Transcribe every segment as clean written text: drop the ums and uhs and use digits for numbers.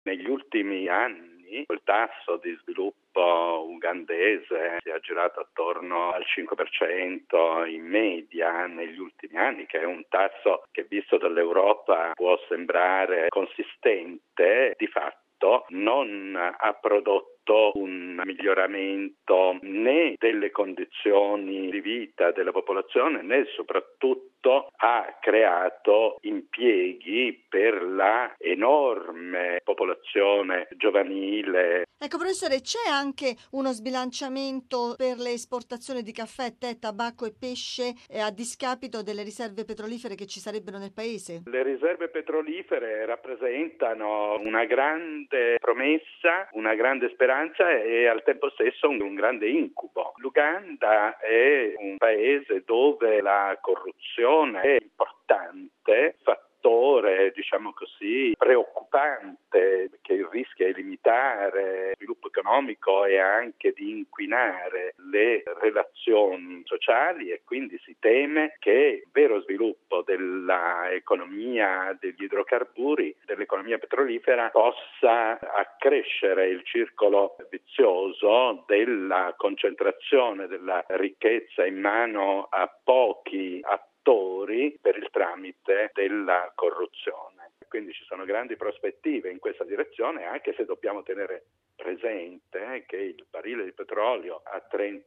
Negli ultimi anni il tasso di sviluppo ugandese si è aggirato attorno al 5% in media negli ultimi anni, che è un tasso che visto dall'Europa può sembrare consistente, di fatto non ha prodotto un miglioramento né delle condizioni di vita della popolazione né soprattutto ha creato impieghi per la enorme popolazione giovanile. Ecco, professore, c'è anche uno sbilanciamento per le esportazioni di caffè, tè, tabacco e pesce a discapito delle riserve petrolifere che ci sarebbero nel paese? Le riserve petrolifere rappresentano una grande promessa, una grande speranza e al tempo stesso un grande incubo. L'Uganda è un paese dove la corruzione è importante, fattore, diciamo così, preoccupante che rischia di limitare lo sviluppo economico e anche di inquinare le relazioni sociali, e quindi si teme che il vero sviluppo dell'economia degli idrocarburi, dell'economia petrolifera, possa accrescere il circolo vizioso della concentrazione della ricchezza in mano a pochi attori per il tramite della corruzione. Quindi ci sono grandi prospettive in questa direzione, anche se dobbiamo tenere presente che il barile di petrolio a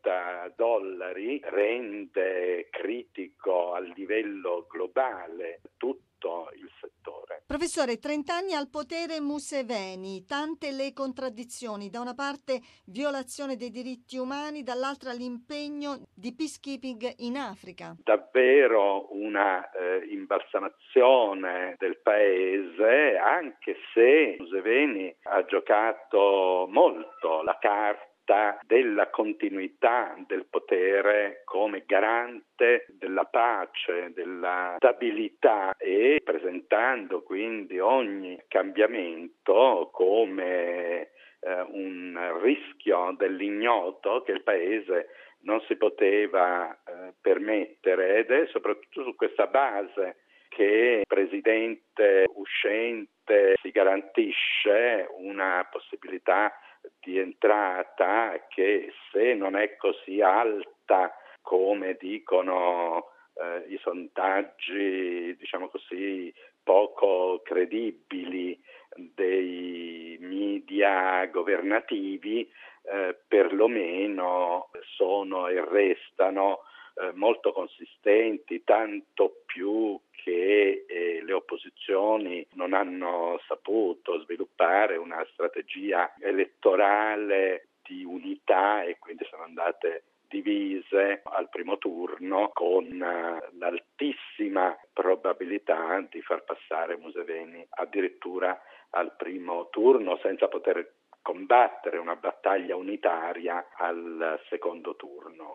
$30 rende critico a livello globale tutto il settore. Professore, 30 anni al potere Museveni, tante le contraddizioni, da una parte violazione dei diritti umani, dall'altra l'impegno di peacekeeping in Africa. Davvero una imbalsamazione del paese, anche se Museveni ha giocato molto la carta della continuità del potere come garante della pace, della stabilità, e presentando quindi ogni cambiamento come un rischio dell'ignoto che il paese non si poteva permettere, ed è soprattutto su questa base che il presidente uscente si garantisce una possibilità di entrata che, se non è così alta come dicono i sondaggi, diciamo così, poco credibili dei media governativi, perlomeno sono e restano molto consistenti, tanto più che le opposizioni non hanno saputo sviluppare una strategia elettorale di unità e quindi sono andate divise al primo turno, con l'altissima probabilità di far passare Museveni addirittura al primo turno senza poter combattere una battaglia unitaria al secondo turno.